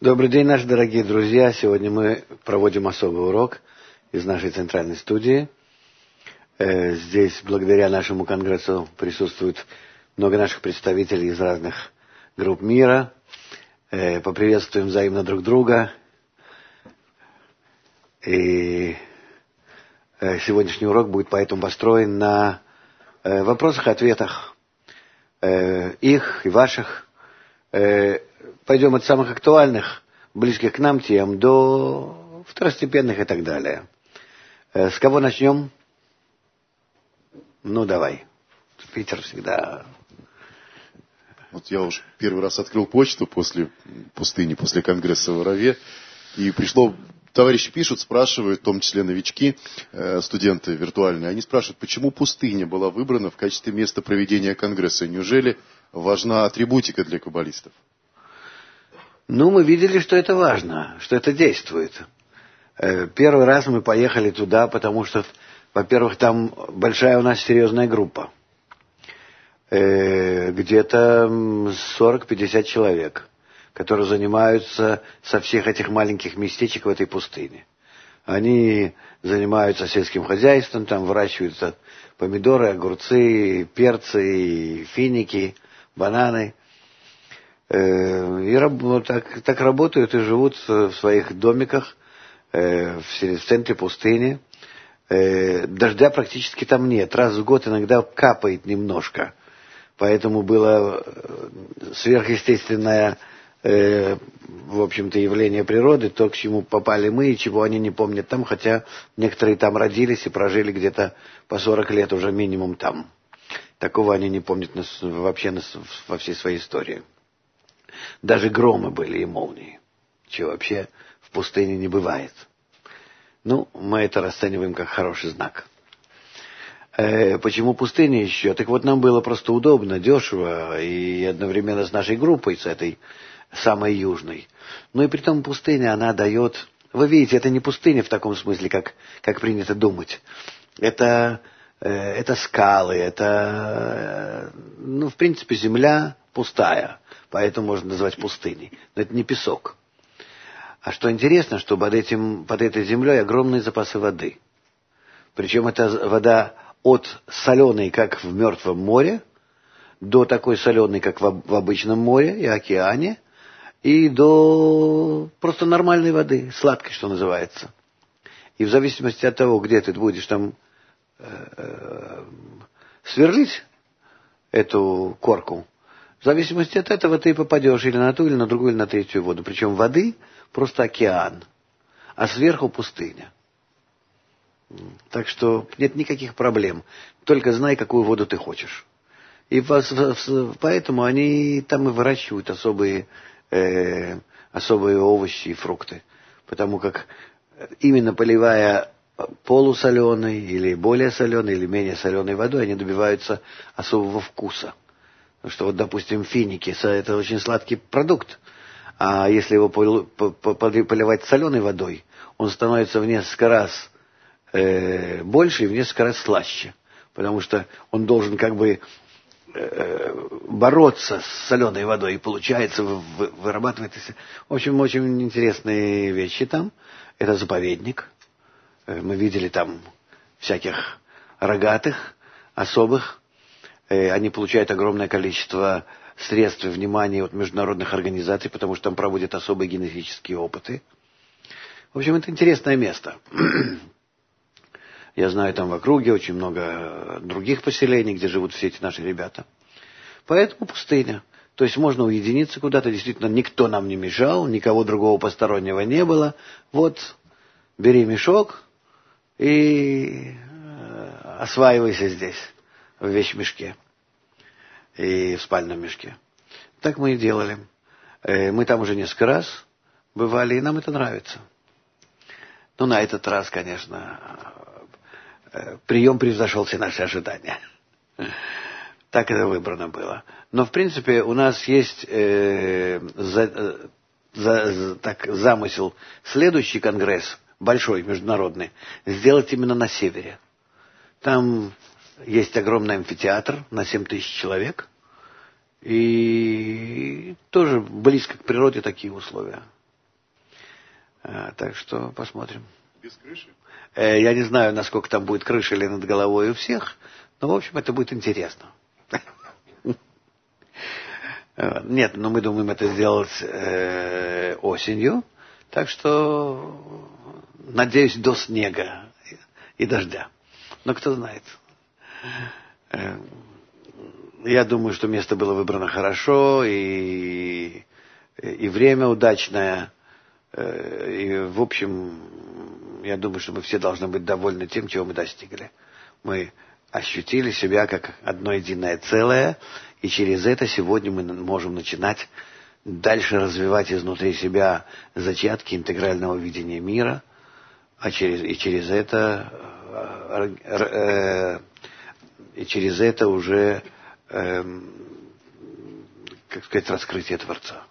Добрый день, наши дорогие друзья. Сегодня мы проводим особый урок из нашей центральной студии. Здесь, благодаря нашему конгрессу, присутствует много наших представителей из разных групп мира. Поприветствуем взаимно друг друга. И сегодняшний урок будет поэтому построен на вопросах и ответах их и ваших. Пойдем от самых актуальных, близких к нам тем, до второстепенных и так далее. С кого начнем? Ну, давай. Питер всегда... Вот я уж первый раз открыл почту после пустыни, после конгресса в Ораве, и пришло... Товарищи пишут, спрашивают, в том числе новички, студенты виртуальные, они спрашивают, почему пустыня была выбрана в качестве места проведения конгресса? Неужели важна атрибутика для каббалистов? Ну, мы видели, что это важно, что это действует. Первый раз мы поехали туда, потому что, во-первых, там большая у нас серьезная группа. Где-то 40-50 человек, которые занимаются со всех этих маленьких местечек в этой пустыне. Они занимаются сельским хозяйством, там выращиваются помидоры, огурцы, перцы, финики, бананы. И так работают и живут в своих домиках в центре пустыни. Дождя практически там нет. Раз в год иногда капает немножко. Поэтому было сверхъестественное, в общем-то, явление природы, то, к чему попали мы и чего они не помнят там, хотя некоторые там родились и прожили где-то по 40 лет уже минимум там. Такого они не помнят вообще во всей своей истории. Даже громы были и молнии, чего вообще в пустыне не бывает. Ну, мы это расцениваем как хороший знак. Почему пустыня еще? Так вот, нам было просто удобно, дешево, и одновременно с нашей группой, с этой самой южной. Ну и при том пустыня, она дает... Вы видите, это не пустыня в таком смысле, как принято думать. Это скалы, это, ну, в принципе, земля пустая. Поэтому можно назвать пустыней. Но это не песок. А что интересно, что под этой землей огромные запасы воды. Причем это вода от соленой, как в Мертвом море, до такой соленой, как в обычном море и океане, и до просто нормальной воды, сладкой, что называется. И в зависимости от того, где ты будешь там сверлить эту корку, в зависимости от этого ты попадешь или на ту, или на другую, или на третью воду. Причем воды просто океан, а сверху пустыня. Так что нет никаких проблем. Только знай, какую воду ты хочешь. И поэтому они там и выращивают особые овощи и фрукты. Потому как именно поливая полусоленой или более соленой, или менее соленой водой, они добиваются особого вкуса. Потому что, вот, допустим, финики – это очень сладкий продукт. А если его поливать соленой водой, он становится в несколько раз больше и в несколько раз слаще. Потому что он должен как бы бороться с соленой водой. И получается, вырабатывается... В общем, очень интересные вещи там. Это заповедник. Мы видели там всяких рогатых, особых. Они получают огромное количество средств и внимания от международных организаций, потому что там проводят особые генетические опыты. В общем, это интересное место. Я знаю, там в округе очень много других поселений, где живут все эти наши ребята. Поэтому пустыня. То есть можно уединиться куда-то, действительно, никто нам не мешал, никого другого постороннего не было. Вот, бери мешок и осваивайся здесь, в вещмешке и в спальном мешке. Так мы и делали. Мы там уже несколько раз бывали, и нам это нравится. Но на этот раз, конечно, прием превзошел все наши ожидания. Так это выбрано было. Но, в принципе, у нас есть замысел следующий конгресс, большой, международный, сделать именно на севере. Там есть огромный амфитеатр на 7 тысяч человек. И тоже близко к природе такие условия. Так что посмотрим. Без крыши? Я не знаю, насколько там будет крыша или над головой у всех, но, в общем, это будет интересно. Нет, но мы думаем это сделать осенью, так что, надеюсь, до снега и дождя. Но кто знает. Я думаю, что место было выбрано хорошо, и время удачное. И, в общем, я думаю, что мы все должны быть довольны тем, чего мы достигли. Мы ощутили себя как одно единое целое, и через это сегодня мы можем начинать дальше развивать изнутри себя зачатки интегрального видения мира, и через это уже, как сказать, раскрытие Творца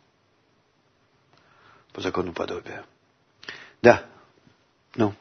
по закону подобия. Да. Ну.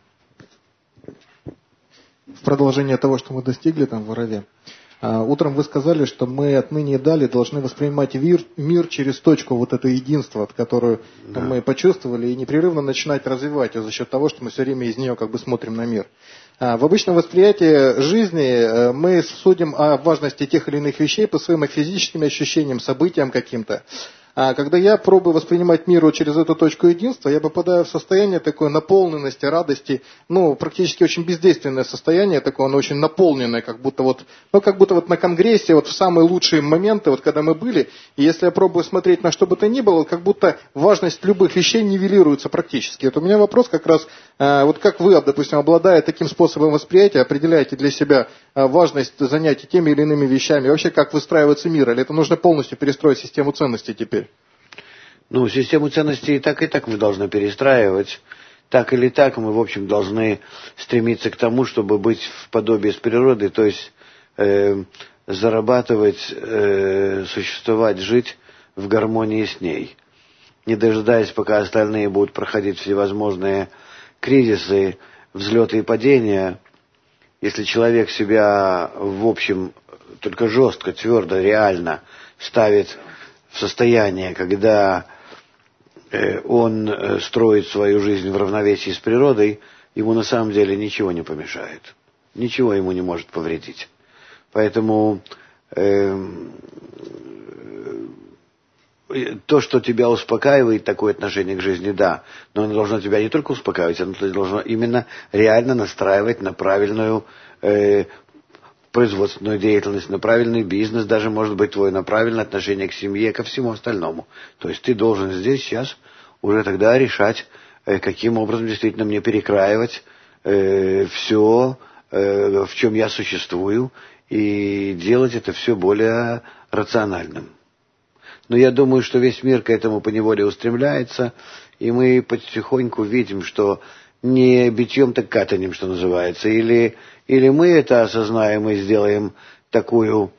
В продолжение того, что мы достигли там в Ораве. Утром вы сказали, что мы отныне и далее должны воспринимать мир через точку вот это единство, от которую мы почувствовали, и непрерывно начинать развивать ее за счет того, что мы все время из нее как бы смотрим на мир. В обычном восприятии жизни мы судим о важности тех или иных вещей по своим физическим ощущениям, событиям каким-то. А когда я пробую воспринимать мир через эту точку единства, я попадаю в состояние такой наполненности, радости, практически очень бездейственное состояние, такое, оно очень наполненное, как будто вот на конгрессе, вот в самые лучшие моменты, вот когда мы были, и если я пробую смотреть на что бы то ни было, как будто важность любых вещей нивелируется практически. Вот у меня вопрос как раз, вот как вы, допустим, обладая таким способом восприятия, определяете для себя важность занятий теми или иными вещами, вообще как выстраивается мир, или это нужно полностью перестроить систему ценностей теперь? Систему ценностей и так мы должны перестраивать. Так или так мы, в общем, должны стремиться к тому, чтобы быть в подобии с природой, то есть зарабатывать, существовать, жить в гармонии с ней. Не дожидаясь, пока остальные будут проходить всевозможные кризисы, взлеты и падения. Если человек себя, в общем, только жестко, твердо, реально ставит в состояние, когда он строит свою жизнь в равновесии с природой, ему на самом деле ничего не помешает. Ничего ему не может повредить. Поэтому то, что тебя успокаивает, такое отношение к жизни, да, но оно должно тебя не только успокаивать, оно должно именно реально настраивать на правильную производственную деятельность, на правильный бизнес, даже, может быть, твое на правильное отношение к семье, ко всему остальному. То есть ты должен здесь, сейчас, уже тогда решать, каким образом действительно мне перекраивать все, в чем я существую, и делать это все более рациональным. Но я думаю, что весь мир к этому поневоле устремляется, и мы потихоньку видим, что не битьем, так катанем, что называется. Или мы это осознаем и сделаем такую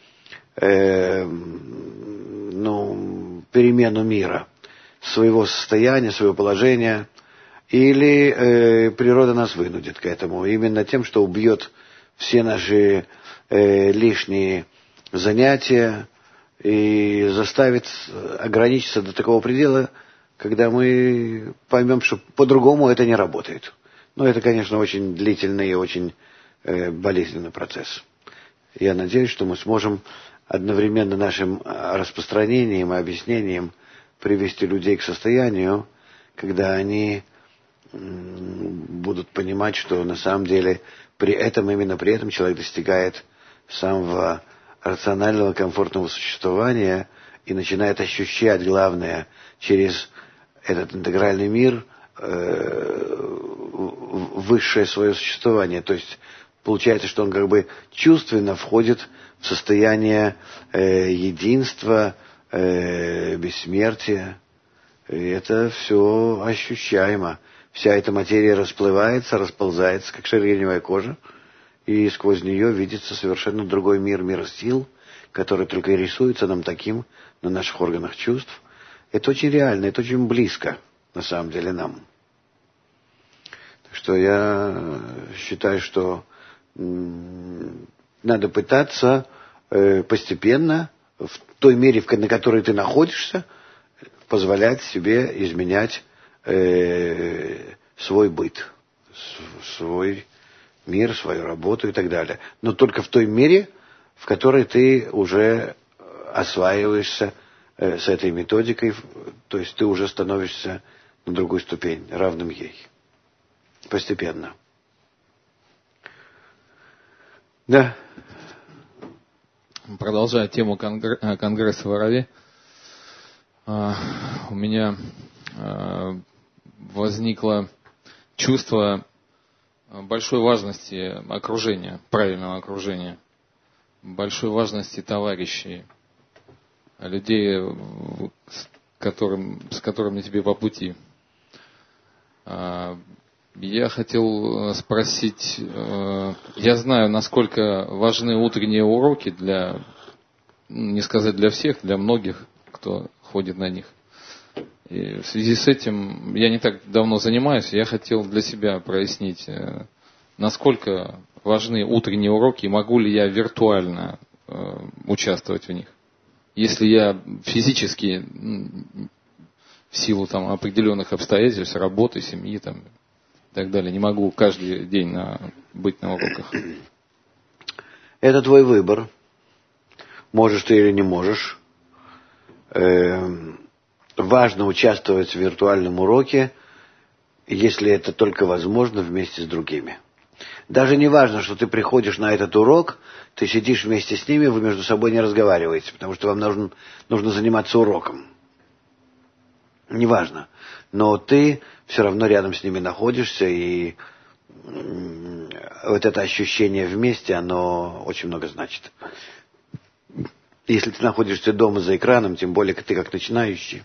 перемену мира, своего состояния, своего положения, или природа нас вынудит к этому. Именно тем, что убьет все наши лишние занятия и заставит ограничиться до такого предела, когда мы поймем, что по-другому это не работает. Но это, конечно, очень длительный и очень болезненный процесс. Я надеюсь, что мы сможем одновременно нашим распространением и объяснением привести людей к состоянию, когда они будут понимать, что на самом деле именно при этом человек достигает самого рационального, комфортного существования и начинает ощущать, главное, через этот интегральный мир высшее свое существование. То есть получается, что он как бы чувственно входит в состояние единства, бессмертия. И это все ощущаемо. Вся эта материя расплывается, расползается, как шершавая кожа, и сквозь нее видится совершенно другой мир, мир сил, который только и рисуется нам таким на наших органах чувств. Это очень реально, это очень близко, на самом деле, нам. Так что я считаю, что надо пытаться постепенно, в той мере, на которой ты находишься, позволять себе изменять свой быт, свой мир, свою работу и так далее. Но только в той мере, в которой ты уже осваиваешься с этой методикой, то есть ты уже становишься на другую ступень, равным ей. Постепенно. Да. Продолжая тему конгресса в Ораве, у меня возникло чувство большой важности окружения, правильного окружения, большой важности товарищей, людей, с которыми тебе по пути. Я хотел спросить, я знаю, насколько важны утренние уроки для, не сказать для всех, для многих, кто ходит на них. И в связи с этим я не так давно занимаюсь, я хотел для себя прояснить, насколько важны утренние уроки и могу ли я виртуально участвовать в них. Если я физически, в силу там, определенных обстоятельств, работы, семьи там, и так далее, не могу каждый день быть на уроках. Это твой выбор. Можешь ты или не можешь. Важно участвовать в виртуальном уроке, если это только возможно, вместе с другими. Даже не важно, что ты приходишь на этот урок, ты сидишь вместе с ними, вы между собой не разговариваете, потому что вам нужно заниматься уроком. Неважно. Но ты все равно рядом с ними находишься, и вот это ощущение вместе, оно очень много значит. Если ты находишься дома за экраном, тем более ты как начинающий,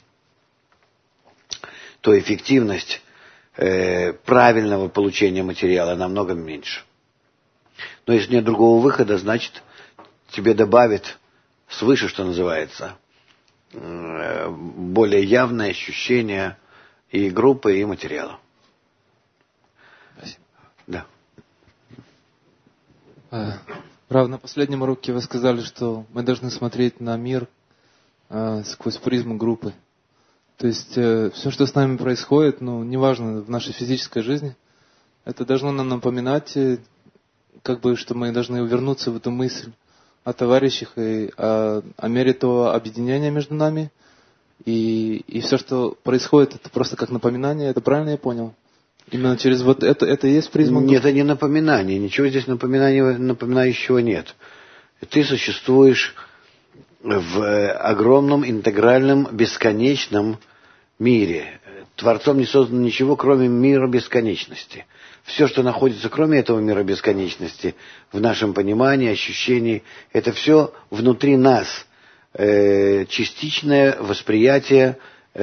то эффективность правильного получения материала намного меньше. Но если нет другого выхода, значит, тебе добавит свыше, что называется, более явное ощущение и группы, и материала. Спасибо. Да. Рав, на последнем уроке вы сказали, что мы должны смотреть на мир сквозь призму группы. То есть все, что с нами происходит, неважно в нашей физической жизни, это должно нам напоминать, что мы должны вернуться в эту мысль о товарищах и о мере того объединения между нами. И все, что происходит, это просто как напоминание. Это правильно я понял? Именно через вот это и есть призма группы? Нет, это не напоминание. Ничего здесь напоминающего нет. Ты существуешь в огромном, интегральном, бесконечном мире. Творцом не создано ничего, кроме мира бесконечности. Все, что находится кроме этого мира бесконечности, в нашем понимании, ощущении, это все внутри нас. Частичное восприятие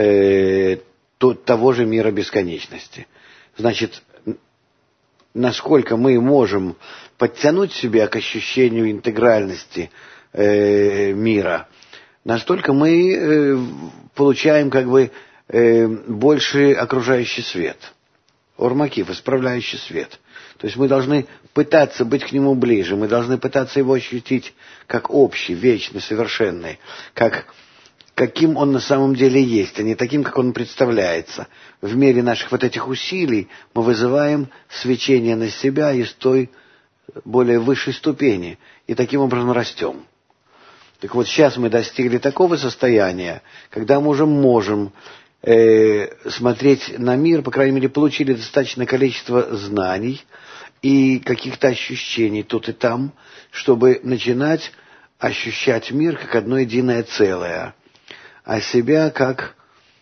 того же мира бесконечности. Значит, насколько мы можем подтянуть себя к ощущению интегральности мира, настолько мы получаем больше окружающий свет. Ормакив, исправляющий свет. То есть мы должны пытаться быть к нему ближе, мы должны пытаться его ощутить как общий, вечный, совершенный, каким он на самом деле есть, а не таким, как он представляется. В мере наших вот этих усилий мы вызываем свечение на себя из той более высшей ступени, и таким образом растем. Так вот, сейчас мы достигли такого состояния, когда мы уже можем смотреть на мир, по крайней мере, получили достаточное количество знаний и каких-то ощущений тут и там, чтобы начинать ощущать мир как одно единое целое, а себя как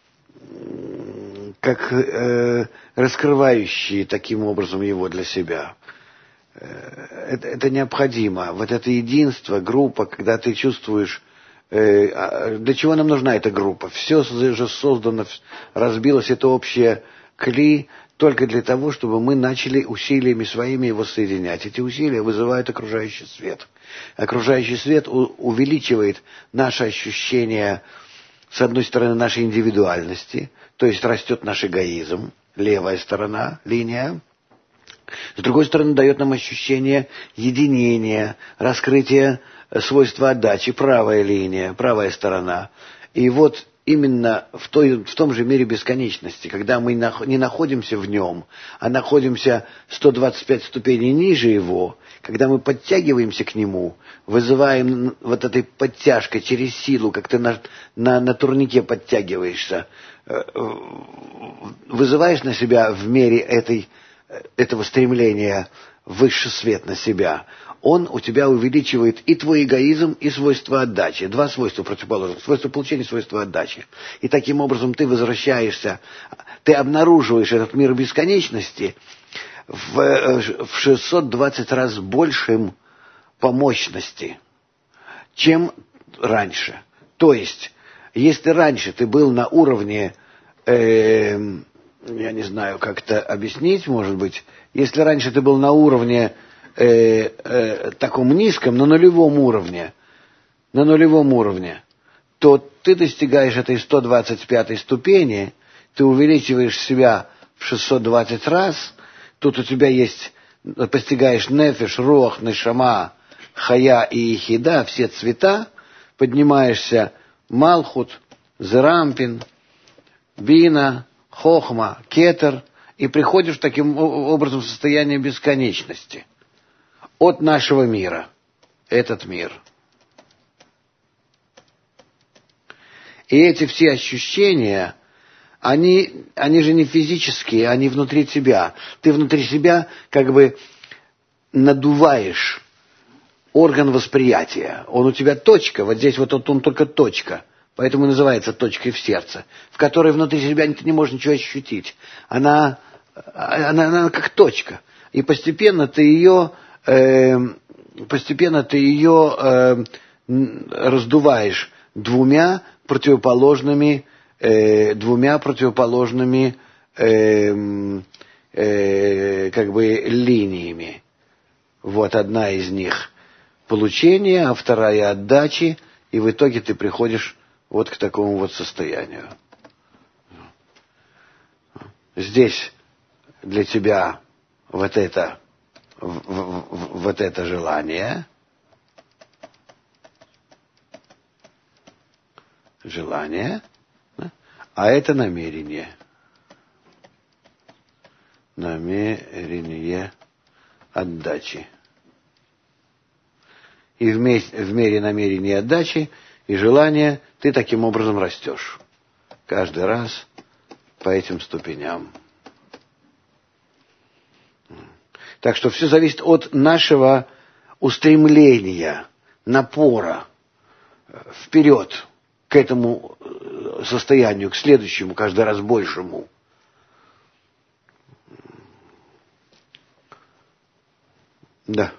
раскрывающие таким образом его для себя. Это необходимо. Вот это единство, группа, когда ты чувствуешь, для чего нам нужна эта группа? Все же создано, разбилось это общее кли только для того, чтобы мы начали усилиями своими его соединять. Эти усилия вызывают окружающий свет. Окружающий свет увеличивает наше ощущение, с одной стороны, нашей индивидуальности, то есть растет наш эгоизм, левая сторона, линия. С другой стороны, дает нам ощущение единения, раскрытия свойства отдачи, правая линия, правая сторона. И вот именно в том же мире бесконечности, когда мы не находимся в нем, а находимся 125 ступеней ниже его, когда мы подтягиваемся к нему, вызываем вот этой подтяжкой через силу, как ты на турнике подтягиваешься, вызываешь на себя в мере этого стремления высший свет на себя, он у тебя увеличивает и твой эгоизм, и свойство отдачи. Два свойства противоположных. Свойство получения, свойство отдачи. И таким образом ты возвращаешься, ты обнаруживаешь этот мир бесконечности в 620 раз большим по мощности, чем раньше. То есть, если раньше ты был на уровне, я не знаю, как это объяснить, может быть, если раньше ты был на уровне таком низком, на нулевом уровне, то ты достигаешь этой 125-й ступени, ты увеличиваешь себя в 620 раз, тут у тебя есть, постигаешь нефеш, руах, нешама, хая и ихида, все цвета, поднимаешься малхут, зерампин, бина, хохма, кетер, и приходишь таким образом в состояние бесконечности от нашего мира, этот мир. И эти все ощущения, они же не физические, они внутри тебя. Ты внутри себя как бы надуваешь орган восприятия. Он у тебя точка, вот здесь вот он только точка, поэтому и называется точкой в сердце, в которой внутри себя ты не можешь ничего ощутить. Она как точка. И постепенно ты ее раздуваешь двумя противоположными как бы линиями. Вот одна из них получение, а вторая отдачи, и в итоге ты приходишь вот к такому вот состоянию. Здесь для тебя вот это желание, да? А это намерение. Намерение отдачи. И в мере намерения отдачи и желания ты таким образом растешь. Каждый раз по этим ступеням. Так что все зависит от нашего устремления, напора вперед к этому состоянию, к следующему, каждый раз большему. Да.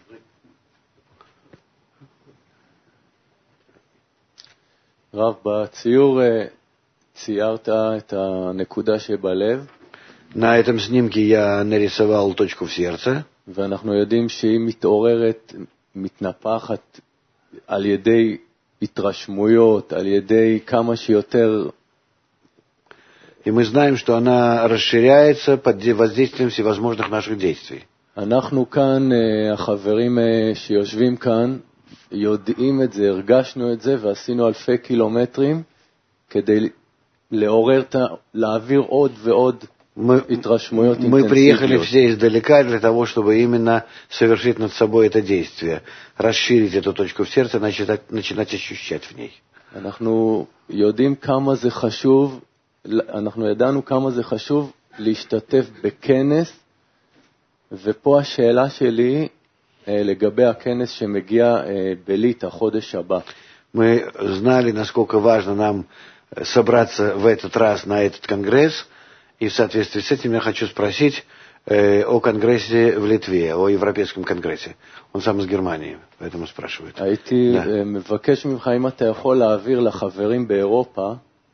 רב, בציור ציירת את הנקודה שבלב. На этом снимке я нарисовал точку в сердце. ואנחנו יודעים שהיא מתעוררת, מתנפחת על ידי התרשמויות, על ידי כמה שיותר. И мы знаем, что она расширяется под воздействием всевозможных наших действий. אנחנו כאן, החברים שיושבים כאן, יודעים את זה, הרגשנו את זה, ועשינו אלפי קילומטרים כדי לעורר, להעביר עוד ועוד התרשמויות אינטנסיביות. Мы приехали все издалека для того, чтобы именно совершить над собой это действие, расширить эту точку в сердце, начинать ощущать в ней. אנחנו יודעים כמה זה חשוב, אנחנו ידענו כמה זה חשוב להשתתף בכנס, ופה השאלה שלי לגבי הכנס שמגיע בליטא החודש הבא. Мы знали, насколько важно нам собраться в этот раз на этот конгресс, и в соответствии с этим я хочу спросить о конгрессе в Литве, о Европейском конгрессе. Он сам из Германии, поэтому спрашивает. הייתי מבקש ממך אם אתה יכול להעביר לחברים באירופה,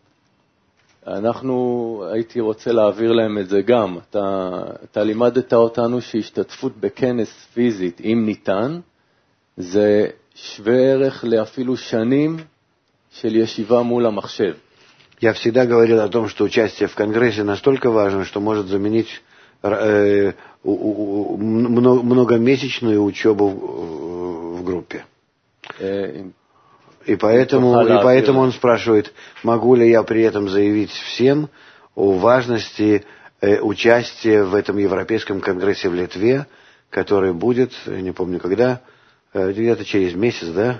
הייתי רוצה להעביר להם את זה גם. אתה לימדת אותנו שהשתתפות בכנס פיזית, אם ניתן, זה שווה ערך לאפילו שנים של ישיבה מול המחשב. Я всегда говорил о том, что участие в конгрессе настолько важно, что может заменить многомесячную учебу в группе. И поэтому он спрашивает, могу ли я при этом заявить всем о важности участия в этом Европейском конгрессе в Литве, который будет, не помню когда, где-то через месяц, да?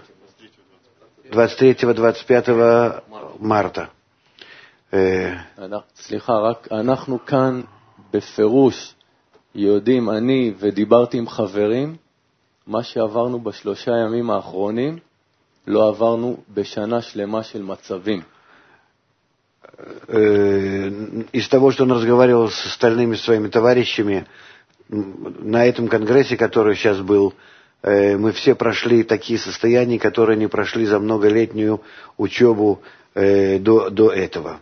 23-25 марта. סליחה, רק אנחנו כאן בפירוש יודעים, אני ודיברתי עם חברים, מה שעברנו בשלושה ימים האחרונים, לא עברנו בשנה שלמה של מצבים. Из того, что он разговаривал с остальными своими товарищами, на этом конгрессе, который сейчас был, мы все прошли такие состояния, которые не прошли за многолетнюю учебу до этого.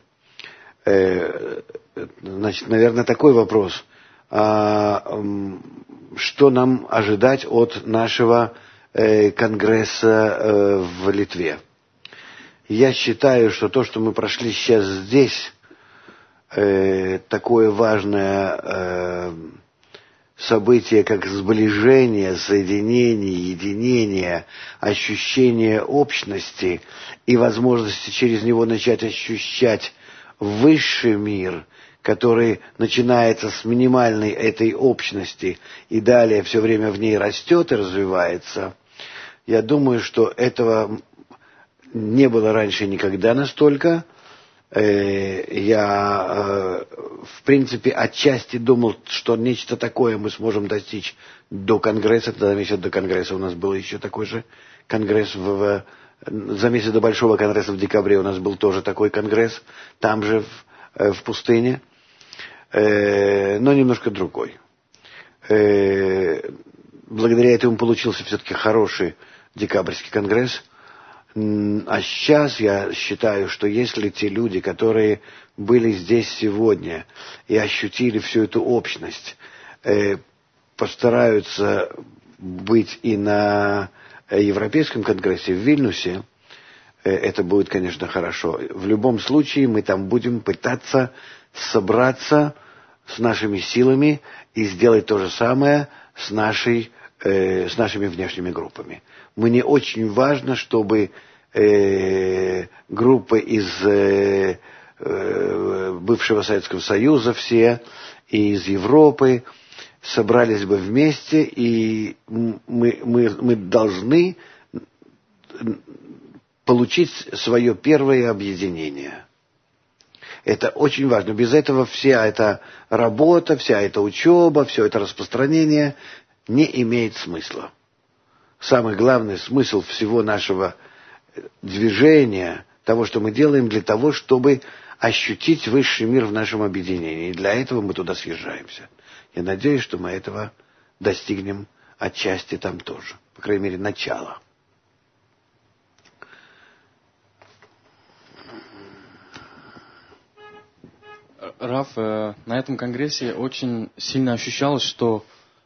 Значит, наверное, такой вопрос. Что нам ожидать от нашего конгресса в Литве? Я считаю, что то, что мы прошли сейчас здесь, такое важное событие, как сближение, соединение, единение, ощущение общности и возможности через него начать ощущать высший мир, который начинается с минимальной этой общности и далее все время в ней растет и развивается, я думаю, что этого не было раньше никогда настолько. Я, в принципе, отчасти думал, что нечто такое мы сможем достичь до Конгресса. За месяц до Конгресса у нас был еще такой же Конгресс. За месяц до Большого Конгресса в декабре у нас был тоже такой Конгресс, там же, в пустыне, но немножко другой. Благодаря этому получился все-таки хороший декабрьский Конгресс. А сейчас я считаю, что если те люди, которые были здесь сегодня и ощутили всю эту общность, постараются быть и на Европейском конгрессе в Вильнюсе, это будет, конечно, хорошо. В любом случае мы там будем пытаться собраться с нашими силами и сделать то же самое с нашими внешними группами. Мне очень важно, чтобы группы из бывшего Советского Союза все и из Европы собрались бы вместе, и мы должны получить свое первое объединение. Это очень важно. Без этого вся эта работа, вся эта учеба, все это распространение не имеет смысла. Самый главный смысл всего нашего движения, того, что мы делаем, для того, чтобы ощутить высший мир в нашем объединении. И для этого мы туда съезжаемся. Я надеюсь, что мы этого достигнем отчасти там тоже. По крайней мере, начала. Раф, на этом конгрессе очень сильно ощущалось, что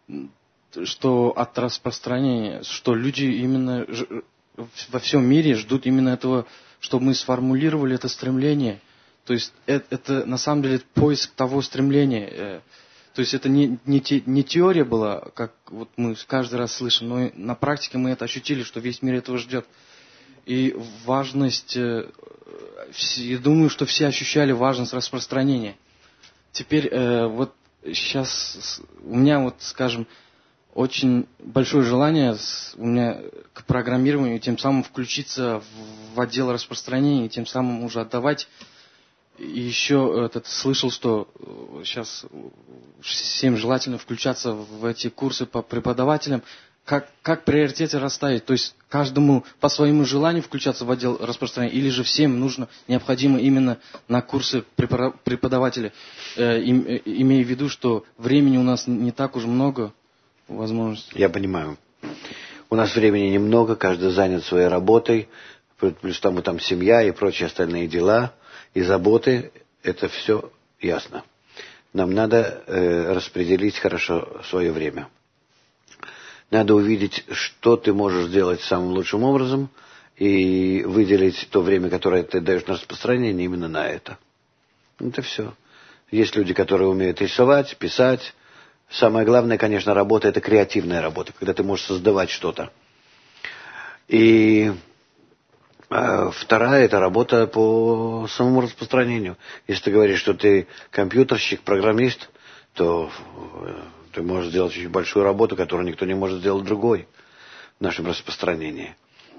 от распространения, что люди именно во всем мире ждут именно этого, чтобы мы сформулировали это стремление. То есть это на самом деле поиск того стремления. То есть это не теория была, как вот мы каждый раз слышим, но и на практике мы это ощутили, что весь мир этого ждет. И важность, я думаю, что все ощущали важность распространения. Теперь вот сейчас у меня вот, скажем, очень большое желание у меня к программированию, и тем самым включиться в отдел распространения, и тем самым уже отдавать. И еще слышал, что сейчас всем желательно включаться в эти курсы по преподавателям. Как приоритеты расставить? То есть каждому по своему желанию включаться в отдел распространения, или же всем необходимо именно на курсы преподавателя, имея в виду, что времени у нас не так уж много возможностей. Я понимаю. У нас времени немного, каждый занят своей работой, плюс там семья и прочие остальные дела и заботы. Это все ясно. Нам надо распределить хорошо свое время. Надо увидеть, что ты можешь сделать самым лучшим образом, и выделить то время, которое ты даешь на распространение, именно на это. Это все. Есть люди, которые умеют рисовать, писать. Самое главное, конечно, работа – это креативная работа, когда ты можешь создавать что-то. И А вторая – это работа по самому распространению. Если ты говоришь, что ты компьютерщик, программист, то ты можешь сделать очень большую работу, которую никто не может сделать другой в нашем распространении.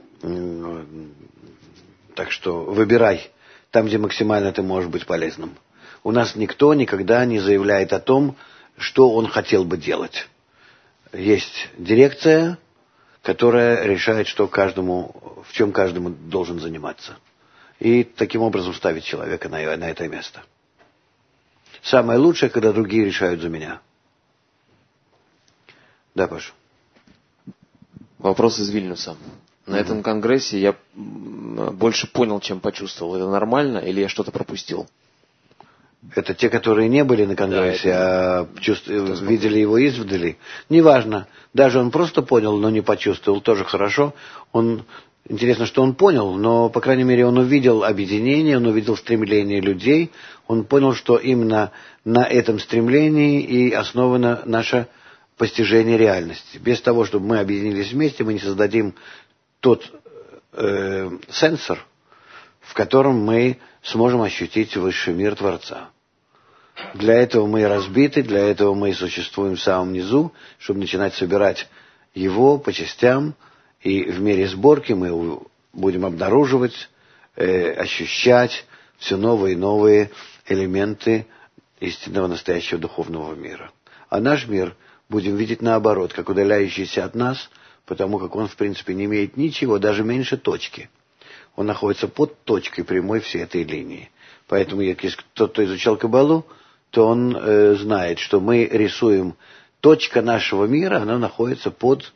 Так что выбирай там, где максимально ты можешь быть полезным. У нас никто никогда не заявляет о том, что он хотел бы делать. Есть дирекция, которая решает, что в чем каждому должен заниматься. И таким образом ставить человека на это место. Самое лучшее, когда другие решают за меня. Да, Паша. Вопрос из Вильнюса. На этом конгрессе я больше понял, чем почувствовал. Это нормально или я что-то пропустил? Это те, которые не были на конгрессе, да, видели его издали. Неважно. Даже он просто понял, но не почувствовал. Тоже хорошо. Интересно, что он понял, но, по крайней мере, он увидел объединение, он увидел стремление людей. Он понял, что именно на этом стремлении и основано наше постижение реальности. Без того, чтобы мы объединились вместе, мы не создадим тот сенсор, в котором мы сможем ощутить высший мир Творца. Для этого мы разбиты, для этого мы существуем в самом низу, чтобы начинать собирать его по частям, и в мере сборки мы будем обнаруживать, ощущать все новые и новые элементы истинного настоящего духовного мира. А наш мир будем видеть наоборот, как удаляющийся от нас, потому как он, в принципе, не имеет ничего, даже меньше точки. Он находится под точкой прямой всей этой линии. Поэтому, если кто-то изучал Каббалу, то он знает, что мы рисуем точка нашего мира, она находится под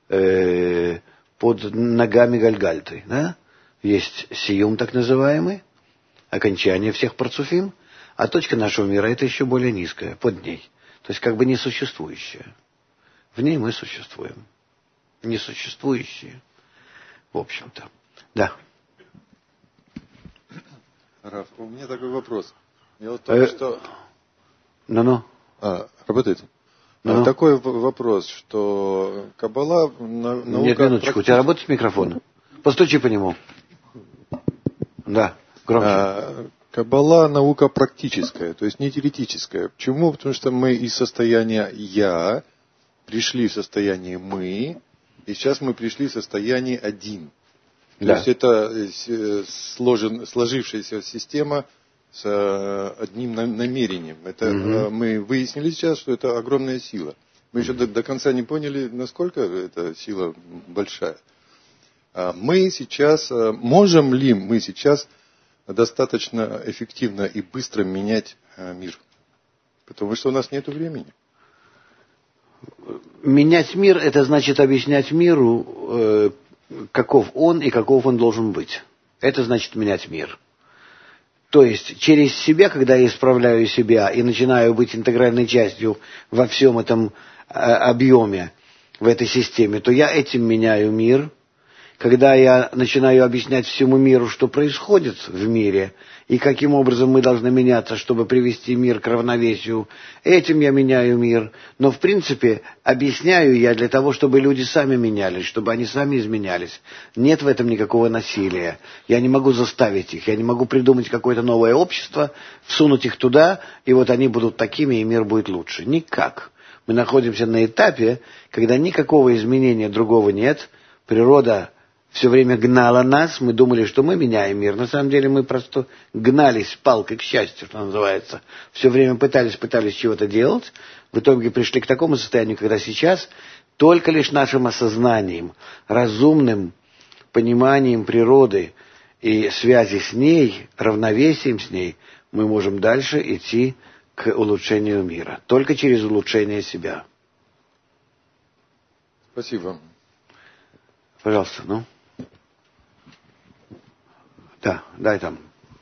ногами Гальгальты. Да? Есть сиюм, так называемый, окончание всех парцуфим, а точка нашего мира это еще более низкая, под ней. То есть как бы несуществующая. В ней мы существуем. Несуществующие, в общем-то. Да. Раф, у меня такой вопрос. Дело в том, что... Работает? Такой вопрос, что Каббала... Нет, минуточку, у тебя работает микрофон? Постучи по нему. Да, громче. Каббала наука практическая, то есть не теоретическая. Почему? Потому что мы из состояния «я» пришли в состояние «мы», и сейчас мы пришли в состояние «один». Да. То есть это сложившаяся система с одним намерением. Это мы выяснили сейчас, что это огромная сила. Мы еще до конца не поняли, насколько эта сила большая. Мы сейчас, можем ли мы сейчас достаточно эффективно и быстро менять мир? Потому что у нас нет времени. Менять мир, это значит объяснять миру, каков он и каков он должен быть. Это значит менять мир. То есть через себя, когда я исправляю себя и начинаю быть интегральной частью во всем этом объеме, в этой системе, то я этим меняю мир. Когда я начинаю объяснять всему миру, что происходит в мире, и каким образом мы должны меняться, чтобы привести мир к равновесию, этим я меняю мир. Но, в принципе, объясняю я для того, чтобы люди сами менялись, чтобы они сами изменялись. Нет в этом никакого насилия. Я не могу заставить их, я не могу придумать какое-то новое общество, всунуть их туда, и вот они будут такими, и мир будет лучше. Никак. Мы находимся на этапе, когда никакого изменения другого нет, природа все время гнала нас, мы думали, что мы меняем мир. На самом деле мы просто гнались палкой к счастью, что называется. Все время пытались чего-то делать. В итоге пришли к такому состоянию, когда сейчас только лишь нашим осознанием, разумным пониманием природы и связи с ней, равновесием с ней, мы можем дальше идти к улучшению мира. Только через улучшение себя. Спасибо. Пожалуйста, Да, дай там.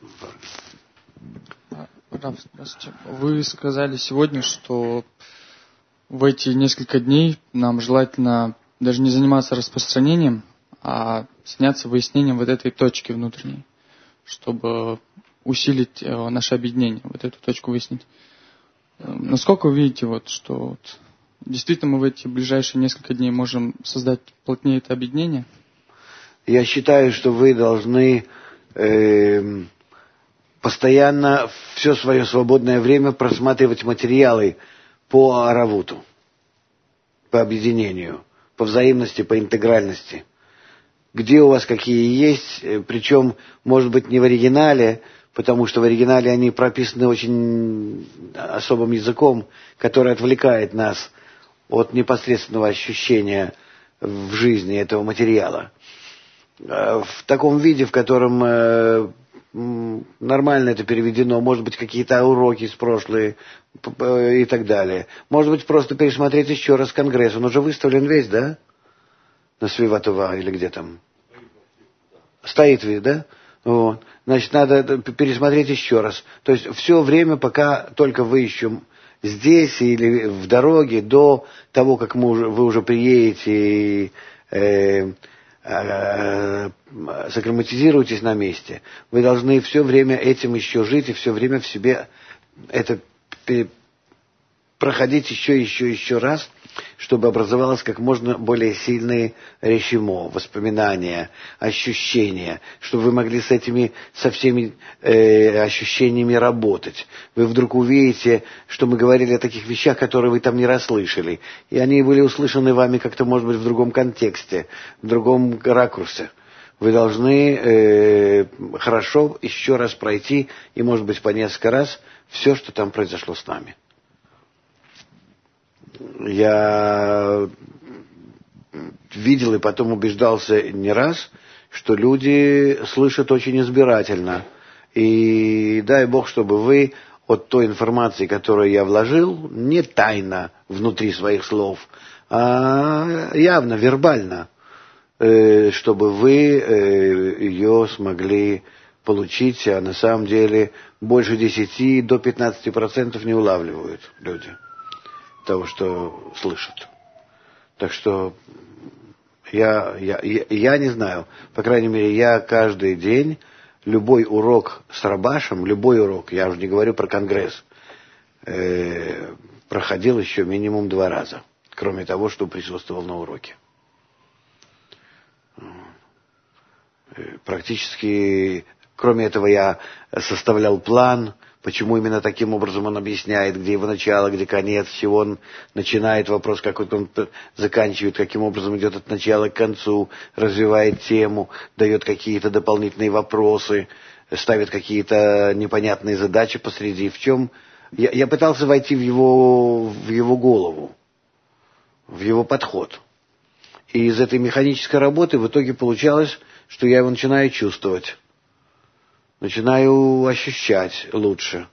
Здравствуйте. Вы сказали сегодня, что в эти несколько дней нам желательно даже не заниматься распространением, а заняться выяснением вот этой точки внутренней, чтобы усилить наше объединение, вот эту точку выяснить. Насколько вы видите, что действительно мы в эти ближайшие несколько дней можем создать плотнее это объединение? Я считаю, что вы должны постоянно все свое свободное время просматривать материалы по Аравуту, по объединению, по взаимности, по интегральности. Где у вас какие есть, причем, может быть, не в оригинале, потому что в оригинале они прописаны очень особым языком, который отвлекает нас от непосредственного ощущения в жизни этого материала. В таком виде, в котором нормально это переведено, может быть, какие-то уроки из прошлого и так далее. Может быть, просто пересмотреть еще раз Конгресс. Он уже выставлен весь, да? На Свиватова или где там? Стоит весь, да? Вот. Значит, надо пересмотреть еще раз. То есть все время, пока только вы еще здесь или в дороге, до того, как вы уже приедете и сакраматизируетесь на месте, вы должны все время этим еще жить и все время в себе это проходить еще раз, чтобы образовалось как можно более сильные решимо, воспоминания, ощущения, чтобы вы могли со всеми ощущениями работать. Вы вдруг увидите, что мы говорили о таких вещах, которые вы там не расслышали, и они были услышаны вами как-то, может быть, в другом контексте, в другом ракурсе. Вы должны хорошо еще раз пройти, и, может быть, по несколько раз, все, что там произошло с нами. Я видел и потом убеждался не раз, что люди слышат очень избирательно. И дай Бог, чтобы вы от той информации, которую я вложил, не тайно внутри своих слов, а явно, вербально, чтобы вы ее смогли получить, а на самом деле больше 10 до 15% не улавливают люди того, что слышат. Так что я не знаю, по крайней мере, я каждый день любой урок с Рабашем, любой урок, я уже не говорю про Конгресс, проходил еще минимум 2 раза, кроме того, что присутствовал на уроке. Практически, кроме этого, я составлял план, почему именно таким образом он объясняет, где его начало, где конец, с чего он начинает вопрос, как он заканчивает, каким образом идет от начала к концу, развивает тему, дает какие-то дополнительные вопросы, ставит какие-то непонятные задачи посреди. В чем я пытался войти в его голову, в его подход. И из этой механической работы в итоге получалось, что я его начинаю чувствовать. Начинаю ощущать лучше.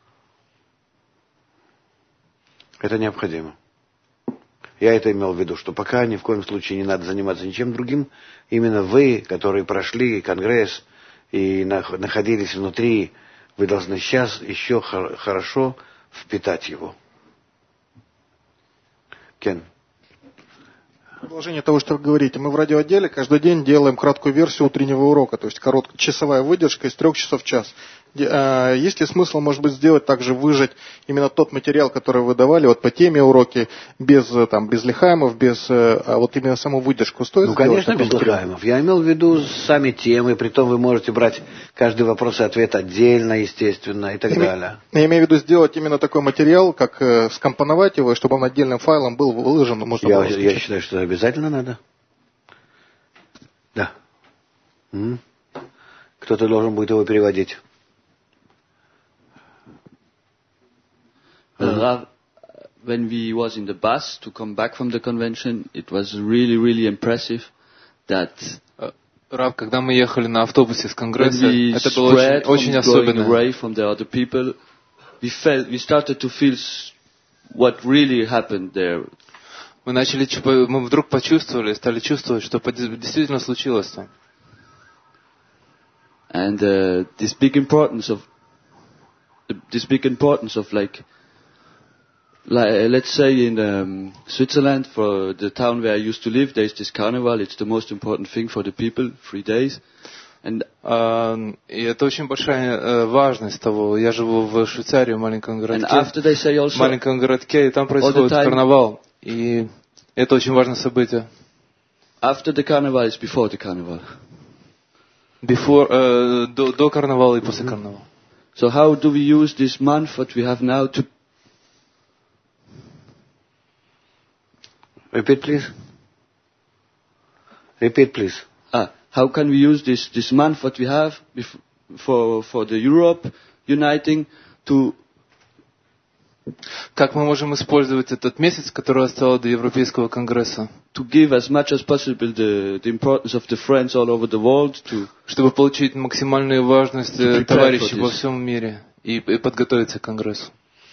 Это необходимо. Я это имел в виду, что пока ни в коем случае не надо заниматься ничем другим. Именно вы, которые прошли Конгресс и находились внутри, вы должны сейчас еще хорошо впитать его. Кен. Продолжение того, что вы говорите. Мы в радиоотделе каждый день делаем краткую версию утреннего урока, то есть часовая выдержка из 3 часов в час. Есть ли смысл, может быть, сделать также, выжать именно тот материал, который вы давали, вот по теме уроки, без лихаимов, а вот именно саму выдержку стоит сделать? Ну, конечно, без лихаимов. Я имел в виду сами темы, притом вы можете брать каждый вопрос и ответ отдельно, естественно, и так далее. Я имею в виду сделать именно такой материал, как скомпоновать его, чтобы он отдельным файлом был выложен. Я считаю, что обязательно надо. Да. Кто-то должен будет его переводить. Rav, when we was in the bus to come back from the convention, it was really, really impressive that Рав, когда мы ехали на автобусе с Конгресса, это было очень особенно. Away from the other people, we started to feel what really happened there. Мы вдруг почувствовали, стали чувствовать, что действительно случилось там. And this big importance of like let's say in Switzerland, for the town where I used to live, there's this carnival. It's the most important thing for the people, 3 days. И это очень большая важность того. Я живу в Швейцарии, в маленьком городке, и там происходит карнавал. И это очень важное событие. After the carnival is before the carnival. до карнавала и после карнавала. So how do we use this month what we have now to... Repeat, please. Repeat, please. How can we use this month what we have for the Europe uniting to... Как мы можем использовать этот месяц, который остался до Европейского конгресса? To give as much as possible the importance of the friends all over the world to... Чтобы получить максимальную важность товарищей во всем мире и подготовиться к конгрессу.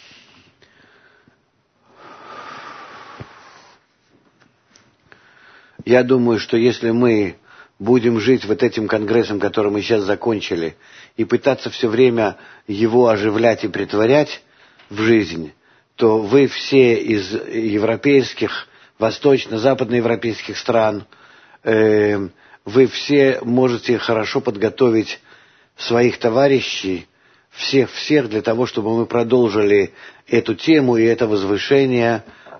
Я думаю, что если мы будем жить вот этим конгрессом, который мы сейчас закончили, и пытаться все время его оживлять и претворять в жизнь, то вы все из европейских, восточно-западноевропейских стран, вы все можете хорошо подготовить своих товарищей, всех для того, чтобы мы продолжили эту тему и это возвышение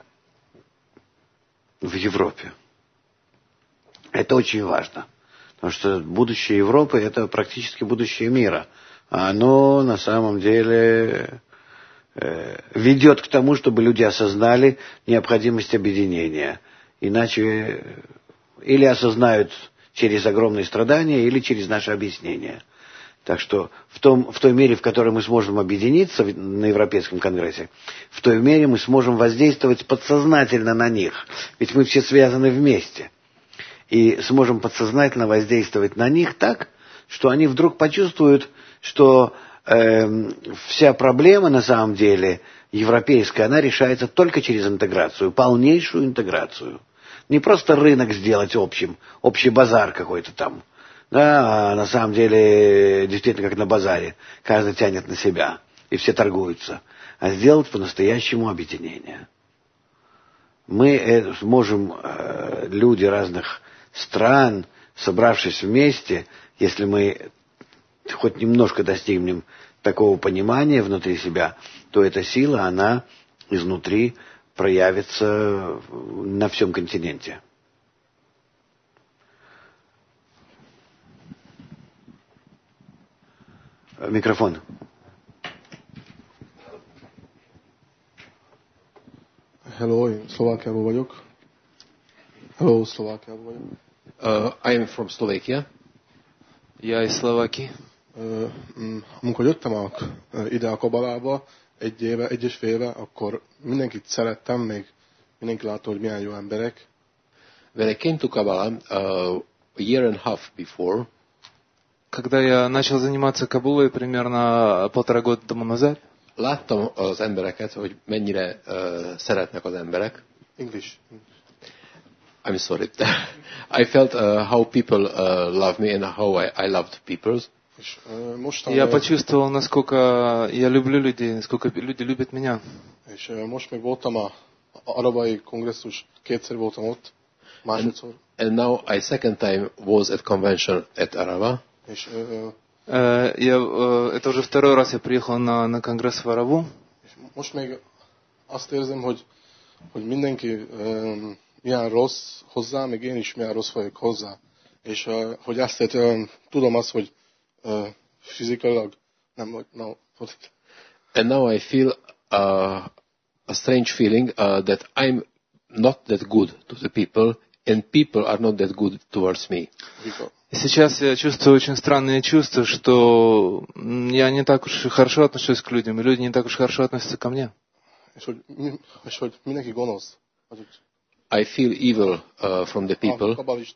в Европе. Это очень важно, потому что будущее Европы – это практически будущее мира. А оно на самом деле ведет к тому, чтобы люди осознали необходимость объединения. Иначе или осознают через огромные страдания, или через наше объяснение. Так что в той мере, в которой мы сможем объединиться на Европейском конгрессе, в той мере мы сможем воздействовать подсознательно на них. Ведь мы все связаны вместе. И сможем подсознательно воздействовать на них так, что они вдруг почувствуют, что вся проблема на самом деле европейская, она решается только через интеграцию, полнейшую интеграцию. Не просто рынок сделать общим, общий базар какой-то там, да, а на самом деле действительно как на базаре, каждый тянет на себя, и все торгуются, а сделать по-настоящему объединение. Мы сможем, люди разных стран, собравшись вместе, если мы хоть немножко достигнем такого понимания внутри себя, то эта сила, она изнутри проявится на всем континенте. Микрофон. Hello, én Szlovákiából vagyok. Hello, Szlovákiából vagyok. I'm from Slovakia. Я из Словакии. Amikor jöttem ide a Kabalába egy és fél éve, akkor mindenkit szerettem, még mindenki látta, hogy milyen jó emberek. When I came to Kabbalah a year and a half before, когда я начал заниматься Кабулой примерно 1,5 года тому назад, láttam az embereket, hogy mennyire szeretnek az emberek. English. I'm sorry. I felt how people love me and how I loved people. Я почувствовал, насколько я люблю людей, насколько люди любят меня. És most még voltam a arabai kongresszus, kétszer voltam ott, másodszor. And now I second time was at convention at Arava. És это уже второй раз я приехал на конгресс в Араву. Most még azt érzem, hogy mindenki milyen rossz hozzá, még én is milyen rossz vagyok hozzá. És hogy azt tudom azt, hogy fizikailag nem. And now I feel a strange feeling that I'm not that good to the people, and people are not that good towards me. Сейчас я чувствую очень странное чувство, что я не так уж хорошо отношусь к людям, и люди не так уж хорошо относятся ко мне. I feel evil from the people.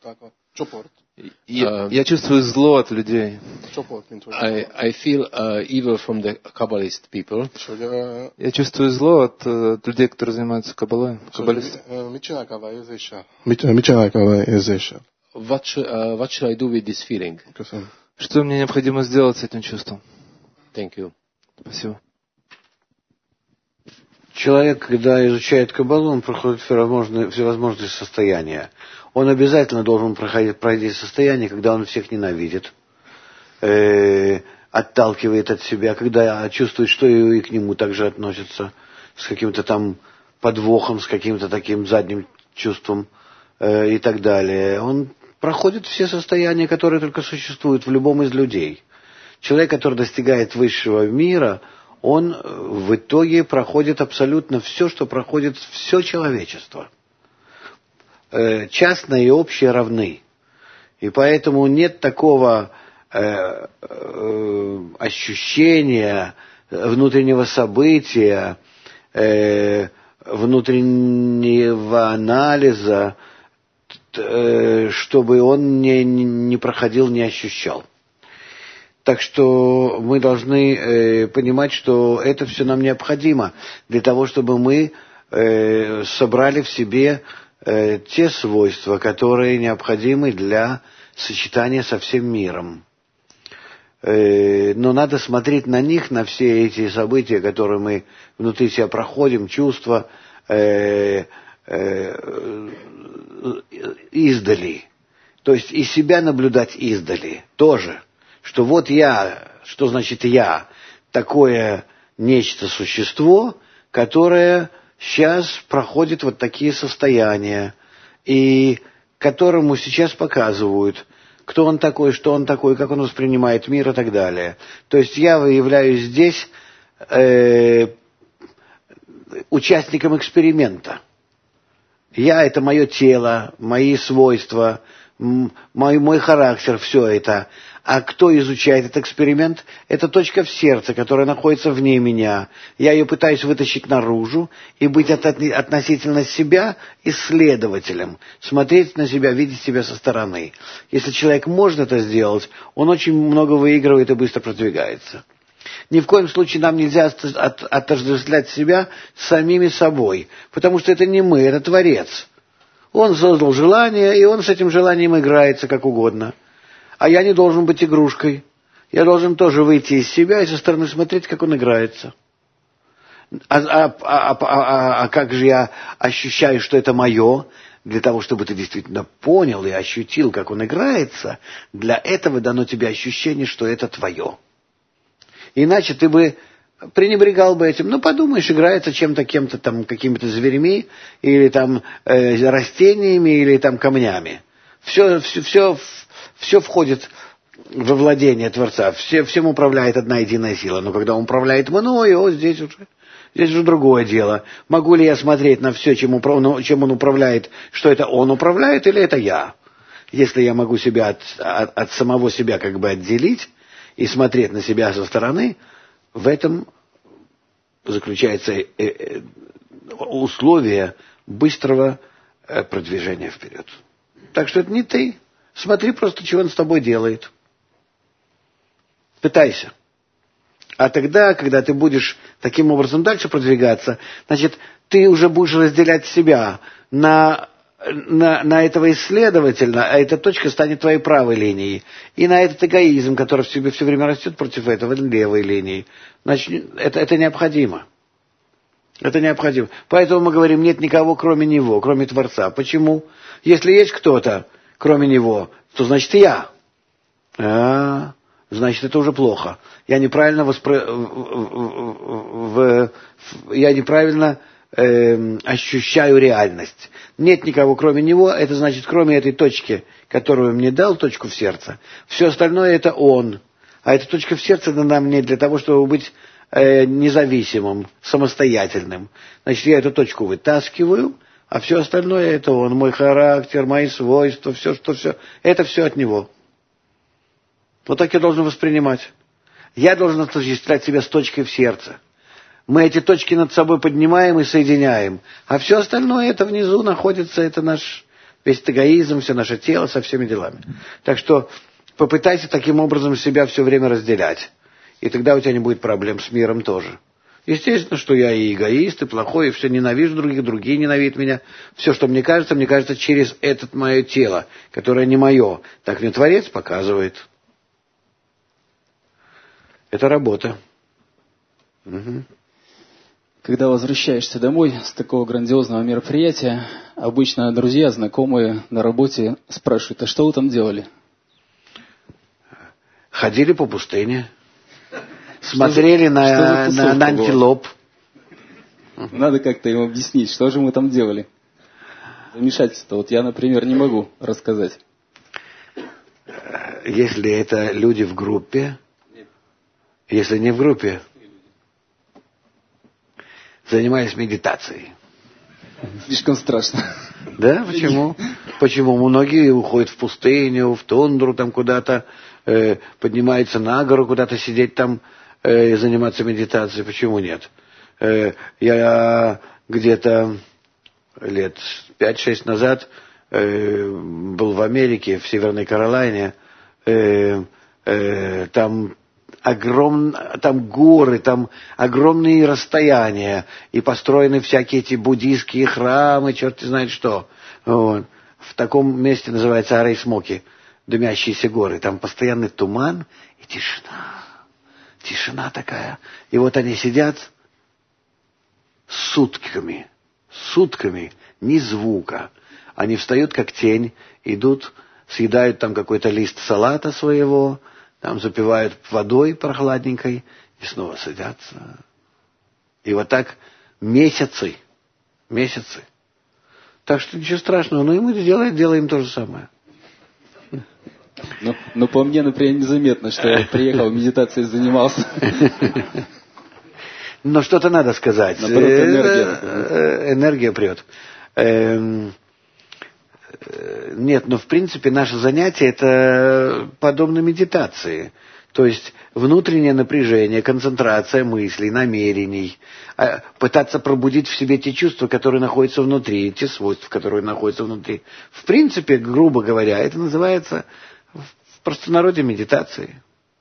Я чувствую зло от людей. I feel evil from the Kabbalist people. Я чувствую зло от людей, которые занимаются каббалой. What should I do with this feeling? Что мне необходимо сделать с этим чувством? Thank you. Спасибо. Человек, когда изучает каббалу, он проходит всевозможные состояния. Он обязательно должен пройти состояние, когда он всех ненавидит, отталкивает от себя, когда чувствует, что и к нему также относятся, с каким-то там подвохом, с каким-то таким задним чувством и так далее. Он проходит все состояния, которые только существуют в любом из людей. Человек, который достигает высшего мира, он в итоге проходит абсолютно все, что проходит все человечество. Частное и общее равны. И поэтому нет такого ощущения внутреннего события, внутреннего анализа, чтобы он не проходил, не ощущал. Так что мы должны понимать, что это все нам необходимо для того, чтобы мы собрали в себе те свойства, которые необходимы для сочетания со всем миром. Но надо смотреть на них, на все эти события, которые мы внутри себя проходим, чувства, издали. То есть и себя наблюдать издали тоже. Что вот я, что значит я? Такое нечто существо, которое сейчас проходит вот такие состояния, и которому сейчас показывают, кто он такой, что он такой, как он воспринимает мир и так далее. То есть я выявляюсь здесь участником эксперимента. Я — это мое тело, мои свойства, мой характер, все это. А кто изучает этот эксперимент? Это точка в сердце, которая находится вне меня. Я ее пытаюсь вытащить наружу и быть относительно себя исследователем. Смотреть на себя, видеть себя со стороны. Если человек может это сделать, он очень много выигрывает и быстро продвигается. Ни в коем случае нам нельзя отождествлять себя с самими собой, потому что это не мы, это Творец. Он создал желание, и он с этим желанием играется как угодно. А я не должен быть игрушкой. Я должен тоже выйти из себя и со стороны смотреть, как он играется. А как же я ощущаю, что это мое? Для того, чтобы ты действительно понял и ощутил, как он играется, для этого дано тебе ощущение, что это твое. Иначе ты бы пренебрегал бы этим. Ну, подумаешь, играется чем-то, кем-то там, какими-то зверями, или там растениями, или там камнями. Все входит во владение Творца. Всем управляет одна единая сила. Но когда он управляет мною, здесь уже другое дело. Могу ли я смотреть на все, чем он управляет, что это он управляет, или это я? Если я могу себя от самого себя как бы отделить и смотреть на себя со стороны, в этом заключается условие быстрого продвижения вперед. Так что это не ты. Смотри просто, что он с тобой делает. Пытайся. А тогда, когда ты будешь таким образом дальше продвигаться, значит, ты уже будешь разделять себя на этого исследователя, а эта точка станет твоей правой линией. И на этот эгоизм, который в тебе все время растет против этого, левой линии. Значит, это необходимо. Это необходимо. Поэтому мы говорим, нет никого, кроме него, кроме Творца. Почему? Если есть кто-то, кроме него, то значит и я. Значит, это уже плохо. Я неправильно ощущаю реальность. Нет никого, кроме него, это значит, кроме этой точки, которую мне дал, точку в сердце, все остальное это он. А эта точка в сердце дана мне для того, чтобы быть независимым, самостоятельным. Значит, я эту точку вытаскиваю, а все остальное это он. Мой характер, мои свойства, все. Это все от него. Вот так я должен воспринимать. Я должен отождествлять себя с точкой в сердце. Мы эти точки над собой поднимаем и соединяем. А все остальное это внизу находится, это наш весь эгоизм, все наше тело со всеми делами. Так что попытайся таким образом себя все время разделять. И тогда у тебя не будет проблем с миром тоже. Естественно, что я и эгоист, и плохой, и все ненавижу других, другие ненавидят меня. Все, что мне кажется через это мое тело, которое не мое. Так мне Творец показывает. Это работа. Угу. Когда возвращаешься домой с такого грандиозного мероприятия, обычно друзья, знакомые на работе спрашивают, а что вы там делали? Ходили по пустыне, смотрели на антилоп. Надо как-то им объяснить, что же мы там делали. Замешательство. Вот я, например, не могу рассказать. если это люди в группе, если не в группе, занимались медитацией. Слишком страшно. Да, почему? Почему? Многие уходят в пустыню, в тундру там куда-то, поднимаются на гору куда-то сидеть там и заниматься медитацией. Почему нет? Я где-то лет 5-6 назад был в Америке, в Северной Каролине. Там горы, там огромные расстояния, и построены всякие эти буддийские храмы, черт знает что. Вот. В таком месте называется Арей-Смоки, дымящиеся горы. Там постоянный туман и тишина. Тишина такая. И вот они сидят сутками, ни звука. Они встают как тень, идут, съедают там какой-то лист салата своего, там запивают водой прохладненькой и снова садятся. И вот так месяцы. Так что ничего страшного, но и мы делаем то же самое. Ну, по мне, например, незаметно, что я приехал, медитацией занимался. Но что-то надо сказать. Наоборот, энергия прет. Нет, но в принципе наше занятие это подобно медитации. То есть внутреннее напряжение, концентрация мыслей, намерений, пытаться пробудить в себе те чувства, которые находятся внутри, те свойства, которые находятся внутри. В принципе, грубо говоря, это называется в простонародье медитацией.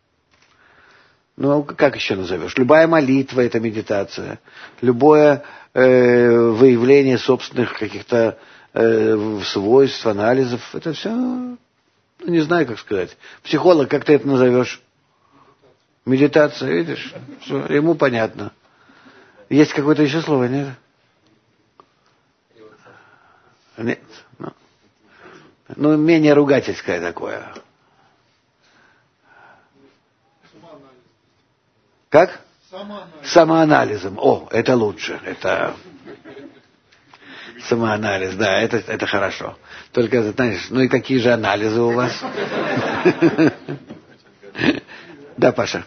Ну, как еще назовешь? Любая молитва – это медитация. Любое выявление собственных каких-то свойств, анализов – это все, не знаю, как сказать. Психолог, как ты это назовешь? Медитация, видишь? Все, ему понятно. Есть какое-то еще слово, нет? Нет. Ну, менее ругательское такое. Как? Самоанализом. О, это лучше. Это самоанализ, да, это хорошо. Только, знаешь, ну и какие же анализы у вас? Да, Паша.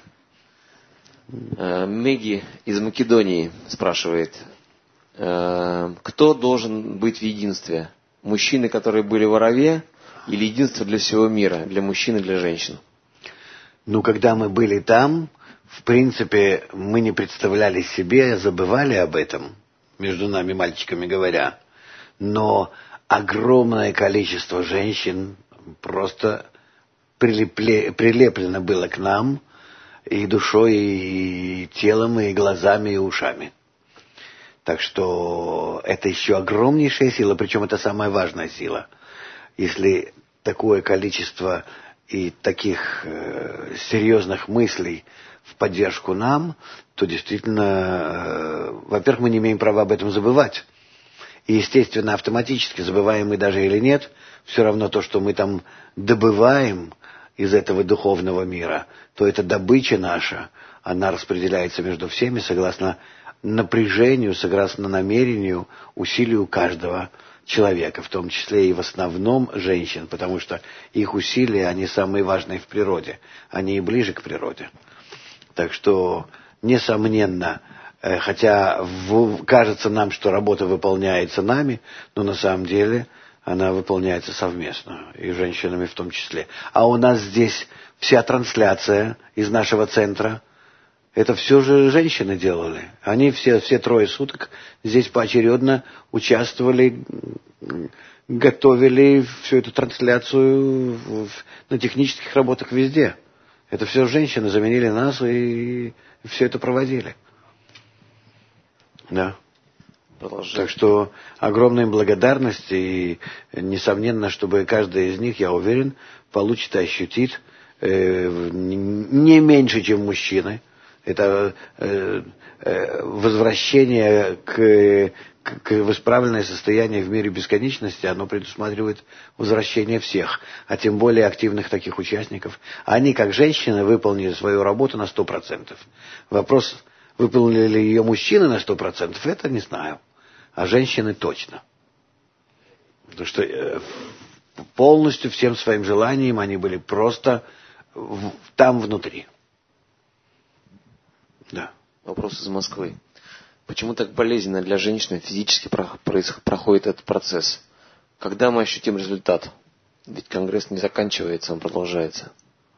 Меги из Македонии спрашивает, кто должен быть в единстве? Мужчины, которые были в Ораве, или единство для всего мира, для мужчин и для женщин? Ну, когда мы были там, в принципе, мы не представляли себе, забывали об этом, между нами, мальчиками говоря. Но огромное количество женщин просто прилеплено было к нам и душой, и телом, и глазами, и ушами. Так что это еще огромнейшая сила, причем это самая важная сила. Если такое количество и таких серьезных мыслей в поддержку нам, то действительно, во-первых, мы не имеем права об этом забывать. И, естественно, автоматически, забываем мы даже или нет, все равно то, что мы там добываем из этого духовного мира, то эта добыча наша, она распределяется между всеми согласно напряжению, согласно намерению, усилию каждого человека, в том числе и в основном женщин, потому что их усилия, они самые важные в природе, они и ближе к природе. Так что, несомненно, хотя кажется нам, что работа выполняется нами, но на самом деле она выполняется совместно, и женщинами в том числе. А у нас здесь вся трансляция из нашего центра, это все же женщины делали. Они все 3 суток здесь поочередно участвовали, готовили всю эту трансляцию на технических работах везде. Это все женщины заменили нас и все это проводили. Да. Так что огромная благодарность и, несомненно, чтобы каждая из них, я уверен, получит и ощутит не меньше, чем мужчины. Это возвращение в исправленное состояние в мире бесконечности, оно предусматривает возвращение всех, а тем более активных таких участников. Они, как женщины, выполнили свою работу на 100%. Вопрос, выполнили ли ее мужчины на 100%, это не знаю. А женщины точно. Потому что полностью всем своим желанием, они были просто там внутри. Да. Вопрос из Москвы. Почему так болезненно для женщины физически проходит этот процесс? Когда мы ощутим результат? Ведь конгресс не заканчивается, он продолжается.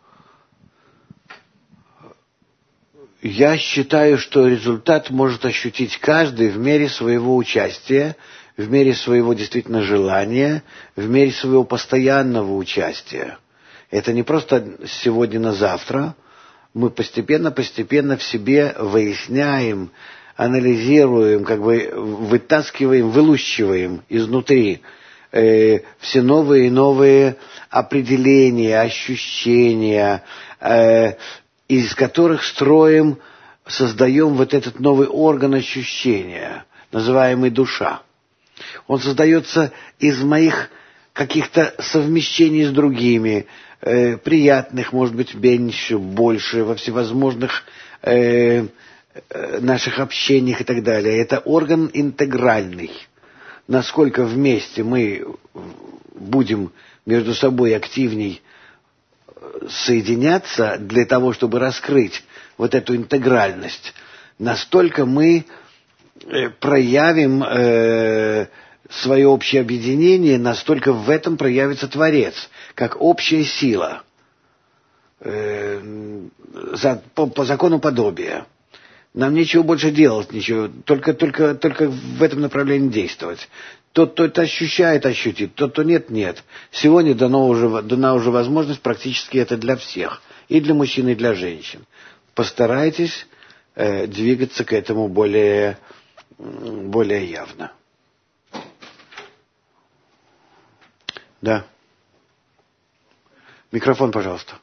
Я считаю, что результат может ощутить каждый в мере своего участия, в мере своего действительно желания, в мере своего постоянного участия. Это не просто с сегодня на завтра. Мы постепенно в себе выясняем, анализируем, вытаскиваем, вылущиваем изнутри все новые и новые определения, ощущения, из которых создаем вот этот новый орган ощущения, называемый душа. Он создается из моих каких-то совмещений с другими, приятных, может быть, меньше, больше, во всевозможных наших общениях и так далее. Это орган интегральный. Насколько вместе мы будем между собой активней соединяться для того, чтобы раскрыть вот эту интегральность, настолько мы проявим свое общее объединение, настолько в этом проявится Творец, как общая сила, по закону подобия. Нам нечего больше делать, только в этом направлении действовать. Тот, кто это ощущает, ощутит, тот, кто нет, нет. Сегодня дана уже возможность, практически это для всех, и для мужчин, и для женщин. Постарайтесь двигаться к этому более явно. Да. Микрофон, пожалуйста.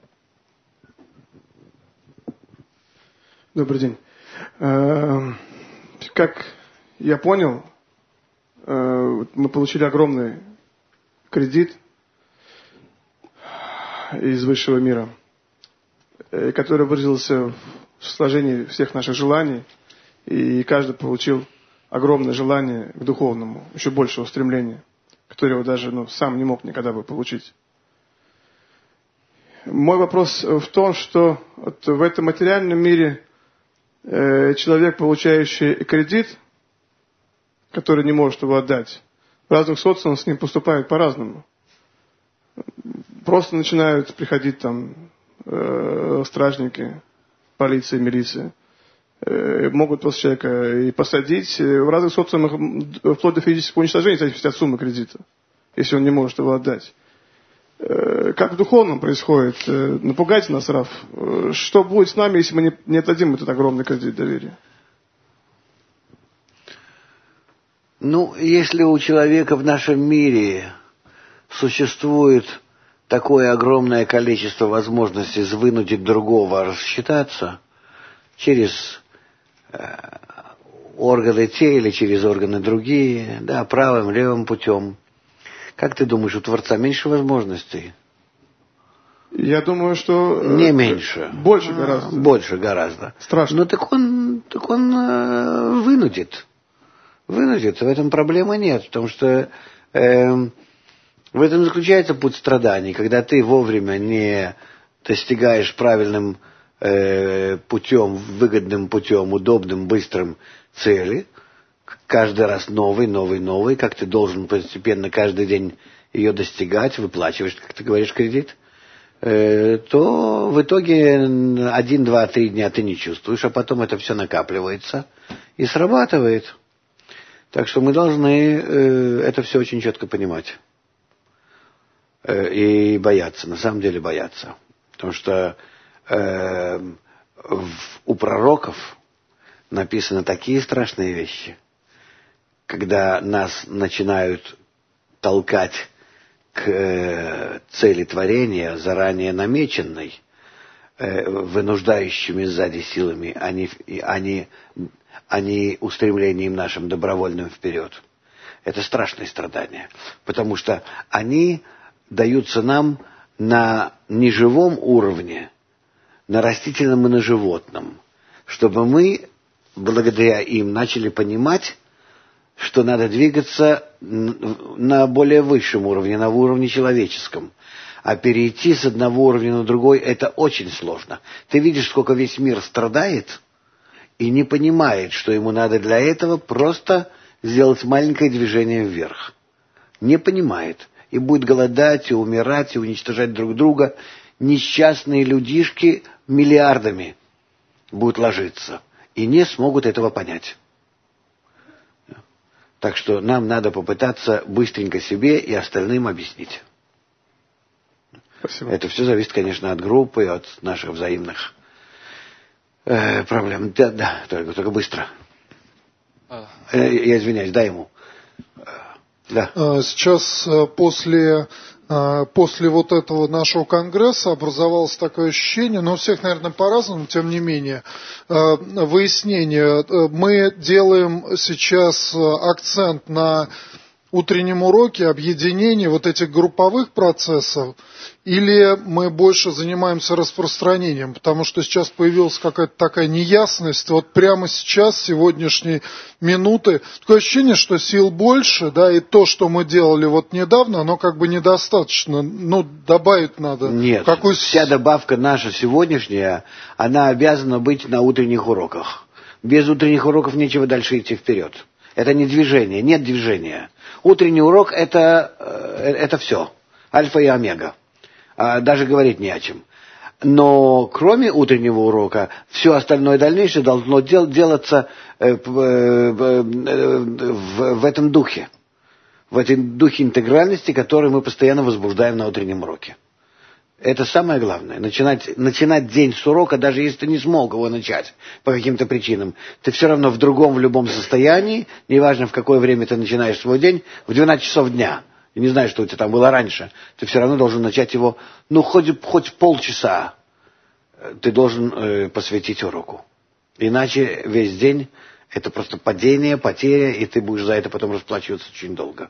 Добрый день. Как я понял, мы получили огромный кредит из высшего мира, который выразился в сложении всех наших желаний, и каждый получил огромное желание к духовному, еще большего стремления, которого даже сам не мог никогда бы получить. Мой вопрос в том, что в этом материальном мире человек, получающий кредит, который не может его отдать, в разных социумах с ним поступают по-разному. Просто начинают приходить стражники, полиция, милиция, могут просто человека и посадить. В разных социумах вплоть до физического уничтожения, в зависимости от суммы кредита, если он не может его отдать. Как в духовном происходит? Напугайте нас, Раф. Что будет с нами, если мы не отдадим этот огромный кредит доверия? Если у человека в нашем мире существует такое огромное количество возможностей вынудить другого рассчитаться через органы те или через органы другие, да, правым, левым путем. Как ты думаешь, у Творца меньше возможностей? Я думаю, что... Не меньше. Больше гораздо. Больше гораздо. Страшно. Так он вынудит. Вынудит. В этом проблемы нет. Потому что в этом заключается путь страданий. Когда ты вовремя не достигаешь правильным путем, выгодным путем, удобным, быстрым цели, каждый раз новый, как ты должен постепенно каждый день ее достигать, выплачиваешь, как ты говоришь, кредит, то в итоге 1, 2, 3 дня ты не чувствуешь, а потом это все накапливается и срабатывает. Так что мы должны это все очень четко понимать. И бояться, на самом деле бояться. Потому что у пророков написаны такие страшные вещи, когда нас начинают толкать к цели творения, заранее намеченной, вынуждающими сзади силами, а не устремлением нашим добровольным вперед. Это страшные страдания, потому что они даются нам на неживом уровне, на растительном и на животном, чтобы мы, благодаря им, начали понимать что надо двигаться на более высшем уровне, на уровне человеческом. А перейти с одного уровня на другой – это очень сложно. Ты видишь, сколько весь мир страдает, и не понимает, что ему надо для этого просто сделать маленькое движение вверх. Не понимает. И будет голодать, и умирать, и уничтожать друг друга. Несчастные людишки миллиардами будут ложиться. И не смогут этого понять. Так что нам надо попытаться быстренько себе и остальным объяснить. Спасибо. Это все зависит, конечно, от группы, от наших взаимных проблем. Да, только быстро. Я извиняюсь, дай ему. Да. Сейчас после вот этого нашего конгресса образовалось такое ощущение, но у всех, наверное, по-разному, тем не менее, выяснение. Мы делаем сейчас акцент на утреннем уроке объединение вот этих групповых процессов, или мы больше занимаемся распространением, потому что сейчас появилась какая-то такая неясность, вот прямо сейчас, сегодняшней минуты, такое ощущение, что сил больше, да, и то, что мы делали вот недавно, оно как бы недостаточно, добавить надо. Нет, вся добавка наша сегодняшняя, она обязана быть на утренних уроках. Без утренних уроков нечего дальше идти вперед. Это не движение, нет движения. Утренний урок это все, альфа и омега. Даже говорить не о чем. Но кроме утреннего урока, все остальное дальнейшее должно делаться в этом духе. В этом духе интегральности, который мы постоянно возбуждаем на утреннем уроке. Это самое главное. Начинать день с урока, даже если ты не смог его начать по каким-то причинам. Ты все равно в другом состоянии, неважно в какое время ты начинаешь свой день, в 12 часов дня. Я не знаю, что у тебя там было раньше. Ты все равно должен начать его, хоть полчаса ты должен посвятить уроку. Иначе весь день это просто падение, потеря, и ты будешь за это потом расплачиваться очень долго.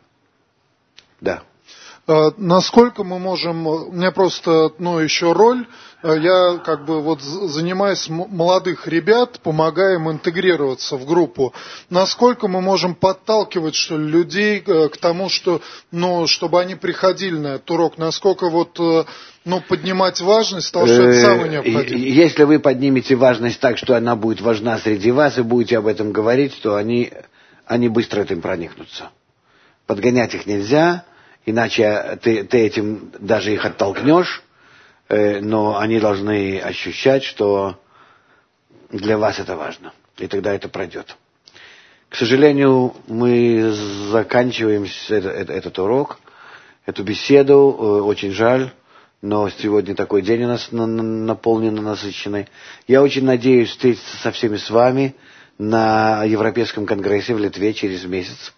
Да. Насколько мы можем, у меня просто, еще роль, я как бы вот занимаюсь молодых ребят, помогаю им интегрироваться в группу. Насколько мы можем подталкивать, что ли, людей к тому, что, чтобы они приходили на этот урок, насколько вот, поднимать важность, потому что это самое необходимое. Если вы поднимете важность так, что она будет важна среди вас, и будете об этом говорить, то они быстро этим проникнутся. Подгонять их нельзя. Иначе ты этим даже их оттолкнешь, но они должны ощущать, что для вас это важно. И тогда это пройдет. К сожалению, мы заканчиваем этот урок, эту беседу. Очень жаль, но сегодня такой день у нас наполненный, насыщенный. Я очень надеюсь встретиться со всеми с вами на Европейском конгрессе в Литве через месяц.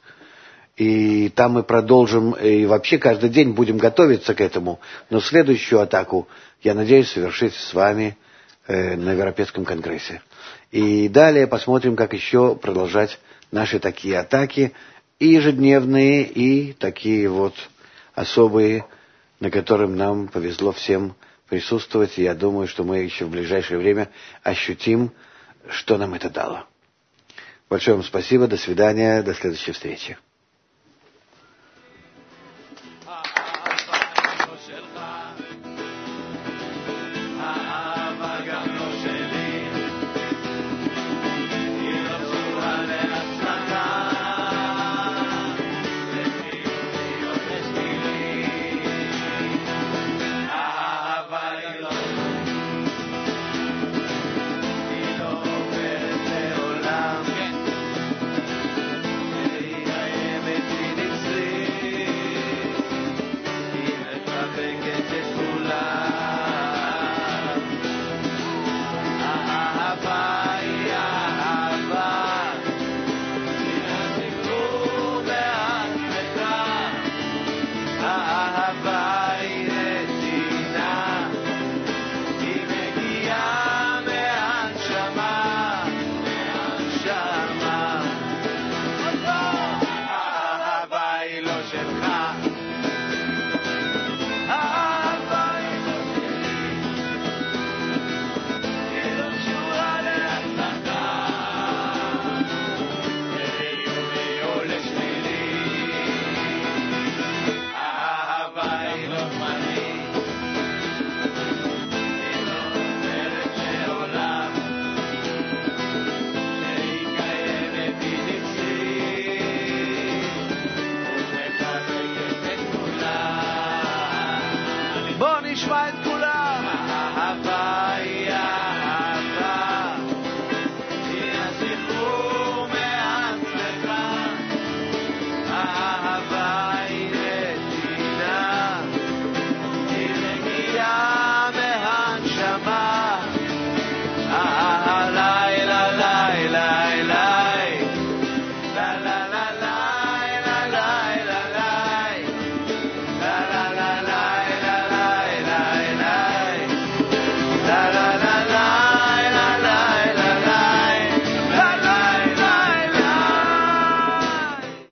И там мы продолжим, и вообще каждый день будем готовиться к этому. Но следующую атаку, я надеюсь, совершить с вами на Европейском конгрессе. И далее посмотрим, как еще продолжать наши такие атаки, и ежедневные, и такие вот особые, на которых нам повезло всем присутствовать. И я думаю, что мы еще в ближайшее время ощутим, что нам это дало. Большое вам спасибо, до свидания, до следующей встречи.